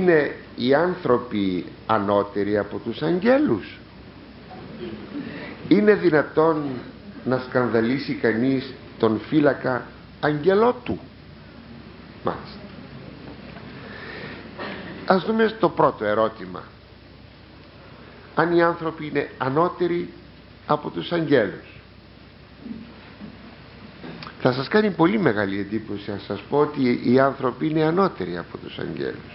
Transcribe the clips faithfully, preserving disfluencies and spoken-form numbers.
είναι οι άνθρωποι ανώτεροι από τους αγγέλους? Είναι δυνατόν να σκανδαλίσει κανείς τον φύλακα αγγελό του? Μάλιστα. Ας δούμε στο πρώτο ερώτημα, αν οι άνθρωποι είναι ανώτεροι από τους αγγέλους. Θα σας κάνει πολύ μεγάλη εντύπωση αν σας πω ότι οι άνθρωποι είναι ανώτεροι από τους αγγέλους.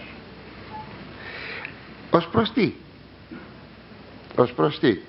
Ως προς τι? Ως προς τι?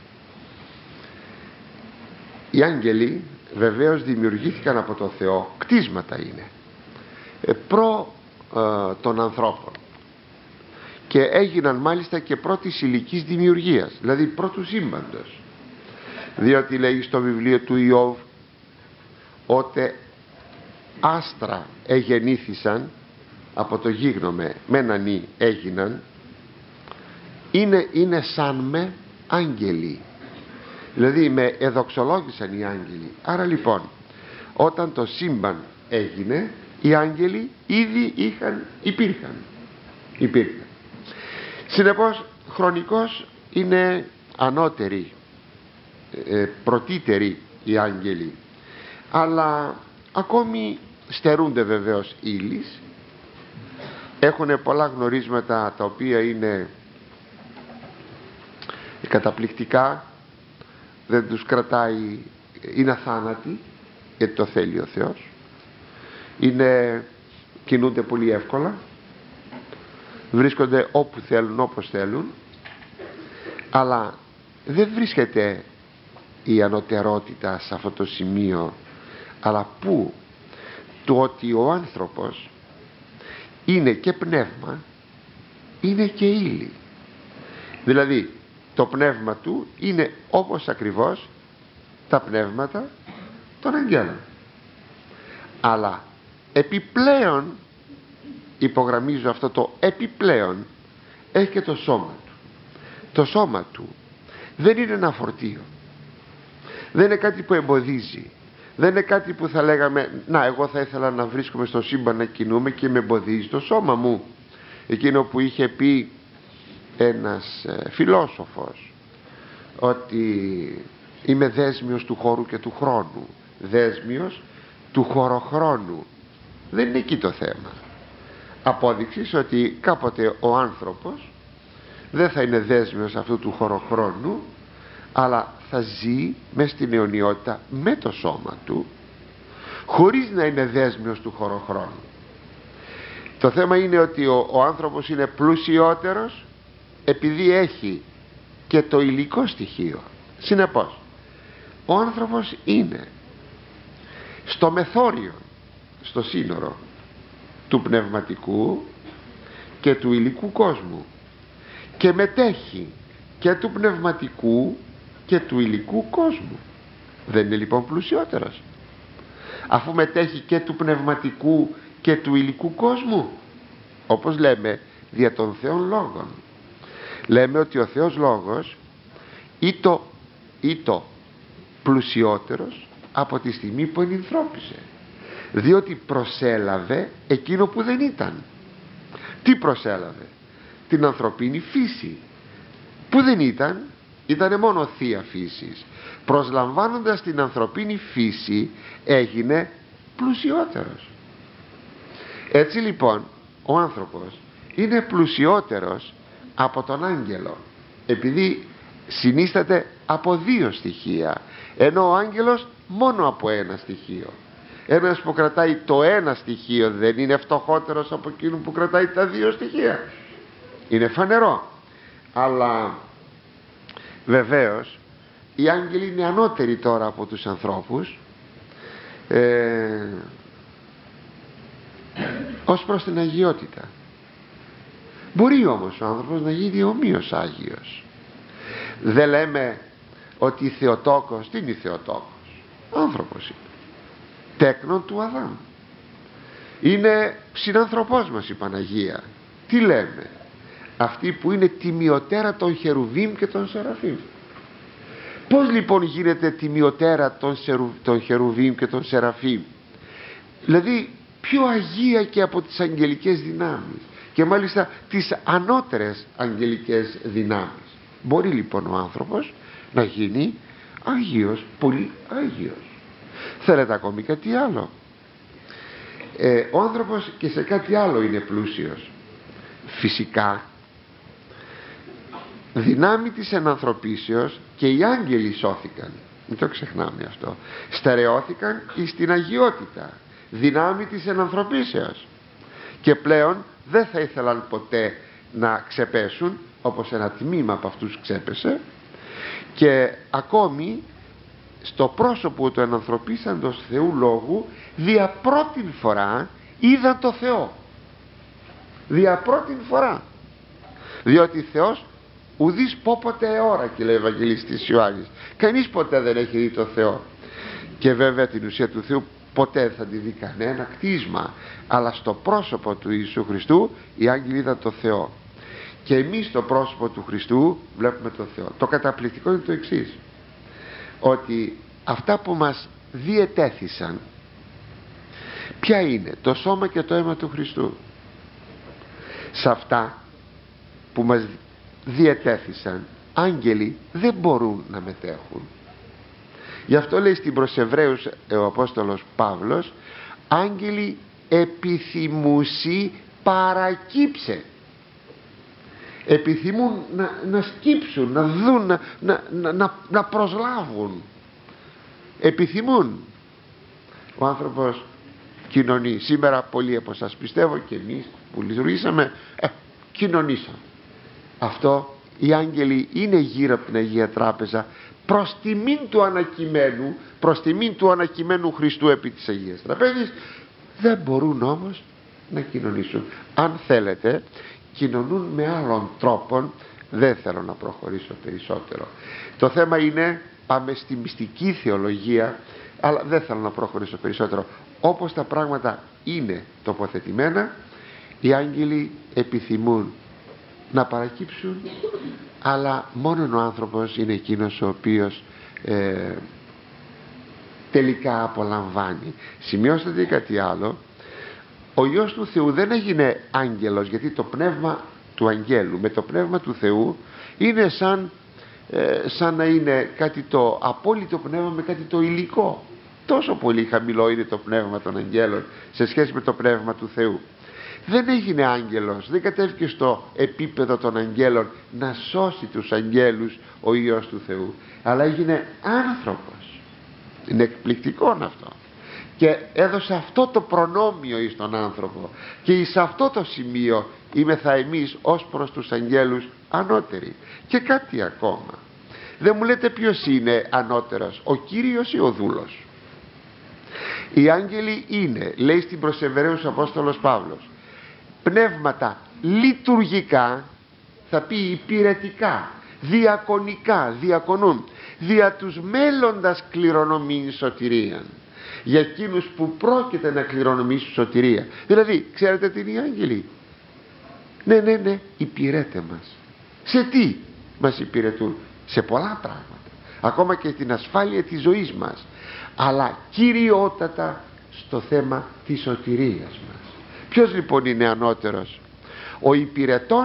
Οι άγγελοι βεβαίως δημιουργήθηκαν από τον Θεό, κτίσματα είναι, ε, προ ε, των ανθρώπων, και έγιναν μάλιστα και πρώτης ηλικής δημιουργίας, δηλαδή πρώτου σύμπαντος, διότι λέει στο βιβλίο του Ιώβ ότι άστρα εγεννήθησαν από το γίγνομε με έναν ή έγιναν, είναι, είναι σαν με άγγελοι, δηλαδή με εδοξολόγησαν οι άγγελοι. Άρα λοιπόν όταν το σύμπαν έγινε, οι άγγελοι ήδη είχαν, υπήρχαν υπήρχαν συνεπώς χρονικώς είναι ανώτεροι, ε, πρωτύτεροι οι άγγελοι, αλλά ακόμη στερούνται βεβαίως ύλης, έχουν πολλά γνωρίσματα τα οποία είναι καταπληκτικά, δεν τους κρατάει, είναι αθάνατοι γιατί το θέλει ο Θεός, είναι, κινούνται πολύ εύκολα, βρίσκονται όπου θέλουν, όπως θέλουν, αλλά δεν βρίσκεται η ανωτερότητα σε αυτό το σημείο, αλλά που το ότι ο άνθρωπος είναι και πνεύμα, είναι και ύλη, δηλαδή το πνεύμα του είναι όπως ακριβώς τα πνεύματα των αγγέλων, αλλά επιπλέον, υπογραμμίζω αυτό το επιπλέον, έχει και το σώμα του. Το σώμα του δεν είναι ένα φορτίο, δεν είναι κάτι που εμποδίζει, δεν είναι κάτι που θα λέγαμε να εγώ θα ήθελα να βρίσκομαι στο σύμπαν να κινούμε και με εμποδίζει το σώμα μου, εκείνο που είχε πει ένας ε, φιλόσοφος ότι είμαι δέσμιος του χώρου και του χρόνου, δέσμιος του χωροχρόνου. Δεν είναι εκεί το θέμα. Απόδειξης ότι κάποτε ο άνθρωπος δεν θα είναι δέσμιος αυτού του χωροχρόνου, αλλά θα ζει μες στην αιωνιότητα με το σώμα του, χωρίς να είναι δέσμιος του χωροχρόνου. Το θέμα είναι ότι ο, ο άνθρωπος είναι πλουσιότερος επειδή έχει και το υλικό στοιχείο. Συνεπώς ο άνθρωπος είναι στο μεθόριο, στο σύνορο του πνευματικού και του υλικού κόσμου, και μετέχει και του πνευματικού και του υλικού κόσμου. Δεν είναι λοιπόν πλουσιότερος αφού μετέχει και του πνευματικού και του υλικού κόσμου? Όπως λέμε δια των Θεών λόγων, λέμε ότι ο Θεός Λόγος ήτο, ήτο πλουσιότερος από τη στιγμή που ενυνθρώπισε, διότι προσέλαβε εκείνο που δεν ήταν. Τι προσέλαβε? Την ανθρωπίνη φύση που δεν ήταν, ήτανε μόνο θεία φύσης. Προσλαμβάνοντας την ανθρωπίνη φύση έγινε πλουσιότερος. Έτσι λοιπόν ο άνθρωπος είναι πλουσιότερος από τον άγγελο, επειδή συνίσταται από δύο στοιχεία, ενώ ο άγγελος μόνο από ένα στοιχείο. Ένας που κρατάει το ένα στοιχείο δεν είναι φτωχότερος από εκείνον που κρατάει τα δύο στοιχεία? Είναι φανερό. Αλλά βεβαίως οι άγγελοι είναι ανώτεροι τώρα από τους ανθρώπους ε, ως προς την αγιότητα. Μπορεί όμως ο άνθρωπος να γίνει ομοίως Άγιος. Δεν λέμε ότι η Θεοτόκος, τι είναι η Θεοτόκος? Άνθρωπος είναι, τέκνον του Αδάμ, είναι συνανθρωπός μας η Παναγία. Τι λέμε? Αυτή που είναι τιμιωτέρα των Χερουβίμ και των Σεραφείμ. Πώς λοιπόν γίνεται τιμιωτέρα των, σερου, των Χερουβίμ και των Σεραφείμ? Δηλαδή πιο αγία και από τις αγγελικές δυνάμεις, και μάλιστα τις ανώτερες αγγελικές δυνάμεις. Μπορεί λοιπόν ο άνθρωπος να γίνει Άγιος, πολύ Άγιος. Θέλετε ακόμη κάτι άλλο? Ε, ο άνθρωπος και σε κάτι άλλο είναι πλούσιος. Φυσικά δυνάμει της ενανθρωπίσεως και οι άγγελοι σώθηκαν, μην το ξεχνάμε αυτό, στερεώθηκαν εις την αγιότητα, δυνάμει της ενανθρωπίσεως, και πλέον δεν θα ήθελαν ποτέ να ξεπέσουν, όπως ένα τμήμα από αυτούς ξέπεσε, και ακόμη στο πρόσωπο του ενανθρωπίσαντος Θεού Λόγου δια πρώτην φορά είδαν το Θεό, δια πρώτην φορά, διότι Θεός ουδείς πόποτε αιώρα, και λέει ο Ευαγγελιστής Ιωάννης, κανείς ποτέ δεν έχει δει το Θεό. Και βέβαια την ουσία του Θεού ποτέ δεν θα τη δει κανένα κτίσμα, αλλά στο πρόσωπο του Ιησού Χριστού οι άγγελοι είδαν το Θεό, και εμείς στο πρόσωπο του Χριστού βλέπουμε το Θεό. Το καταπληκτικό είναι το εξής, ότι αυτά που μας διετέθησαν, ποια είναι? Το σώμα και το αίμα του Χριστού. Σε αυτά που μας διετέθησαν, άγγελοι δεν μπορούν να μετέχουν. Γι' αυτό λέει στην προς Εβραίους ο Απόστολος Παύλος, άγγελοι επιθυμούσι παρακύψε. Επιθυμούν να, να σκύψουν, να δουν, να, να, να, να προσλάβουν. Επιθυμούν. Ο άνθρωπος κοινωνεί. Σήμερα πολλοί από σας, πιστεύω και εμείς που λειτουργήσαμε, ε, κοινωνήσαμε. Αυτό οι άγγελοι είναι γύρω από την Αγία Τράπεζα προς τιμήν του ανακειμένου, προς τιμήν του ανακειμένου Χριστού επί της Αγίας Τραπέζης. Δεν μπορούν όμως να κοινωνήσουν. Αν θέλετε, κοινωνούν με άλλων τρόπων. Δεν θέλω να προχωρήσω περισσότερο. Το θέμα είναι, πάμε στη μυστική θεολογία, αλλά δεν θέλω να προχωρήσω περισσότερο. Όπως τα πράγματα είναι τοποθετημένα, οι άγγελοι επιθυμούν να παρακύψουν, αλλά μόνο ο άνθρωπος είναι εκείνος ο οποίος ε, τελικά απολαμβάνει. Σημειώστε κάτι άλλο, ο Υιός του Θεού δεν έγινε άγγελος, γιατί το πνεύμα του αγγέλου με το πνεύμα του Θεού είναι σαν, ε, σαν να είναι κάτι το απόλυτο πνεύμα με κάτι το υλικό. Τόσο πολύ χαμηλό είναι το πνεύμα των αγγέλων σε σχέση με το πνεύμα του Θεού. Δεν έγινε άγγελος, δεν κατέβηκε στο επίπεδο των αγγέλων να σώσει τους αγγέλους ο Υιός του Θεού, αλλά έγινε άνθρωπος. Είναι εκπληκτικό αυτό, και έδωσε αυτό το προνόμιο εις τον άνθρωπο, και εις αυτό το σημείο είμεθα εμείς ως προς τους αγγέλους ανώτεροι. Και κάτι ακόμα, δεν μου λέτε ποιος είναι ανώτερος, ο Κύριος ή ο δούλος? Οι άγγελοι είναι, λέει στην προς Εβραίους Απόστολος Παύλος, πνεύματα λειτουργικά, θα πει υπηρετικά, διακονικά, διακονούν, δια τους μέλλοντας κληρονομήν σωτηρίαν, για εκείνους που πρόκειται να κληρονομήσουν σωτηρία. Δηλαδή, ξέρετε τι είναι οι άγγελοι? Ναι, ναι, ναι, υπηρέτε μας. Σε τι μας υπηρετούν? Σε πολλά πράγματα, ακόμα και την ασφάλεια της ζωής μας, αλλά κυριότατα στο θέμα της σωτηρίας μας. Ποιος λοιπόν είναι ανώτερος, ο υπηρετών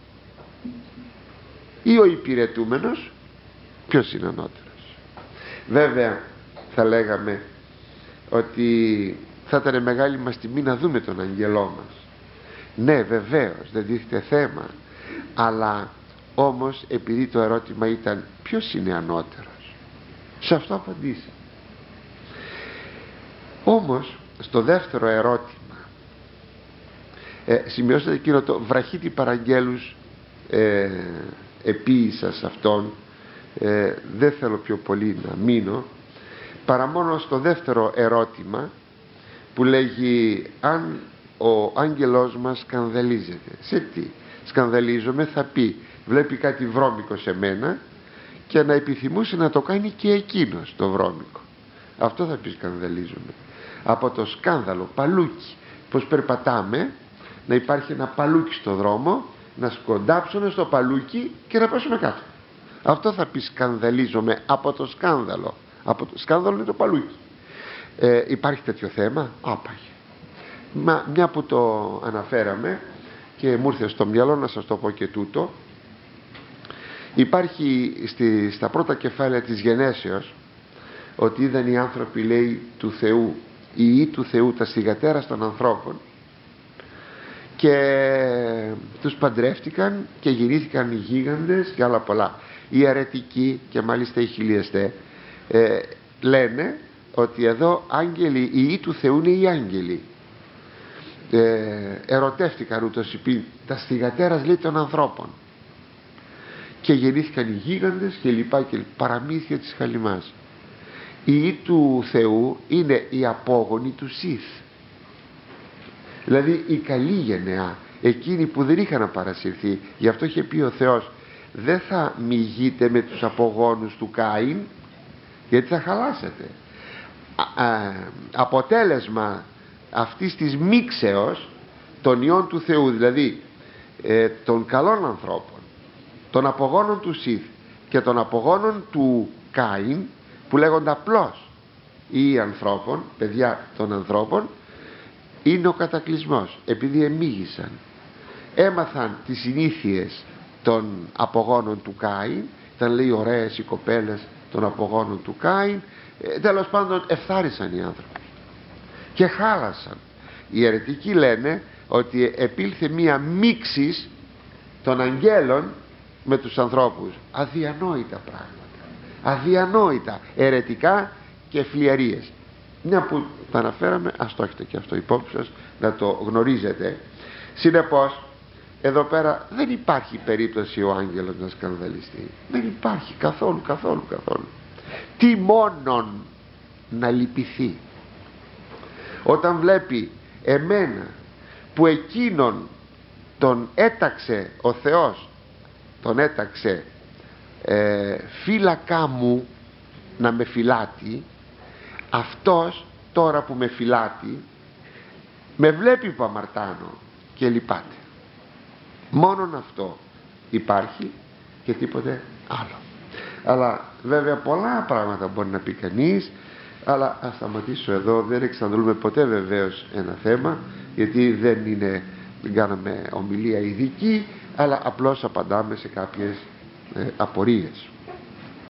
ή ο υπηρετούμενος? Ποιος είναι ανώτερος? Βέβαια θα λέγαμε ότι θα ήταν μεγάλη μας τιμή να δούμε τον αγγελό μας. Ναι, βεβαίως, δεν τίθεται θέμα, αλλά όμως επειδή το ερώτημα ήταν ποιος είναι ανώτερος, σε αυτό απαντήσα. Όμως στο δεύτερο ερώτημα, ε, σημειώστε εκείνο το βραχίτη παραγγέλους ε, επίησα σε αυτόν, ε, δεν θέλω πιο πολύ να μείνω, παρά μόνο στο δεύτερο ερώτημα που λέγει αν ο άγγελός μας σκανδαλίζεται. Σε τι σκανδαλίζομαι? Θα πει βλέπει κάτι βρώμικο σε μένα και να επιθυμούσε να το κάνει και εκείνος το βρώμικο. Αυτό θα πει σκανδαλίζομαι. Από το σκάνδαλο, παλούκι, πως περπατάμε, να υπάρχει ένα παλούκι στο δρόμο, να σκοντάψουμε στο παλούκι και να πέσουμε κάτω. Αυτό θα πει σκανδαλίζομαι, από το σκάνδαλο. Από το σκάνδαλο είναι το παλούκι. Ε, υπάρχει τέτοιο θέμα? Άπαγε. Μα μια που το αναφέραμε και μου ήρθε στο μυαλό να σας το πω και τούτο. Υπάρχει στη, στα πρώτα κεφάλαια της Γενέσεως ότι είδαν οι άνθρωποι, λέει, του Θεού, οι ιοί του Θεού, τα θυγατέρας των ανθρώπων, και τους παντρεύτηκαν και γεννήθηκαν οι γίγαντες και άλλα πολλά. Οι αιρετικοί και μάλιστα οι χιλιαστές ε, λένε ότι εδώ άγγελοι, οι ιοί του Θεού είναι οι άγγελοι. Ε, ερωτεύτηκαν ούτως υπήν τα θυγατέρας, λέει, των ανθρώπων, και γεννήθηκαν οι γίγαντες και λοιπά και λοιπά, παραμύθια της χαλιμάς. Οι ιοί του Θεού είναι οι απόγονοι του Σιθ, δηλαδή η καλή γενεά, εκείνοι που δεν είχαν παρασυρθεί. Γι' αυτό είχε πει ο Θεός, δεν θα μηγείτε με τους απογόνους του Κάιν, γιατί θα χαλάσετε. Α, α, αποτέλεσμα αυτής της μίξεως των ιών του Θεού, δηλαδή ε, των καλών ανθρώπων, των απογόνων του Σιθ και των απογόνων του Κάιν, που λέγονται απλώς οι ανθρώπων, παιδιά των ανθρώπων, είναι ο κατακλυσμός. Επειδή εμίγησαν, έμαθαν τις συνήθειες των απογόνων του Κάιν, ήταν, λέει, ωραίες οι κοπέλες των απογόνων του Κάιν, ε, τέλος πάντων ευθάρισαν οι άνθρωποι και χάλασαν. Οι αιρετικοί λένε ότι επήλθε μία μίξης των αγγέλων με τους ανθρώπους. Αδιανόητα πράγματα, αδιανόητα, αιρετικά και φλιαρίες. Μια που τα αναφέραμε, ας το έχετε και αυτό υπόψη σας, να το γνωρίζετε. Συνεπώς, εδώ πέρα δεν υπάρχει περίπτωση ο άγγελος να σκανδαλιστεί. Δεν υπάρχει καθόλου, καθόλου, καθόλου. Τι μόνον να λυπηθεί όταν βλέπει εμένα που εκείνον τον έταξε ο Θεός, τον έταξε ε, φύλακά μου να με φυλάτει, αυτός τώρα που με φυλάτει με βλέπει που αμαρτάνω και λυπάται. Μόνον αυτό υπάρχει και τίποτε άλλο. Αλλά βέβαια πολλά πράγματα μπορεί να πει κανείς, αλλά ας σταματήσω εδώ. Δεν εξαντλούμε ποτέ βεβαίως ένα θέμα, γιατί δεν είναι, δεν κάναμε ομιλία ειδική, αλλά απλώς απαντάμε σε κάποιες ε, απορίες.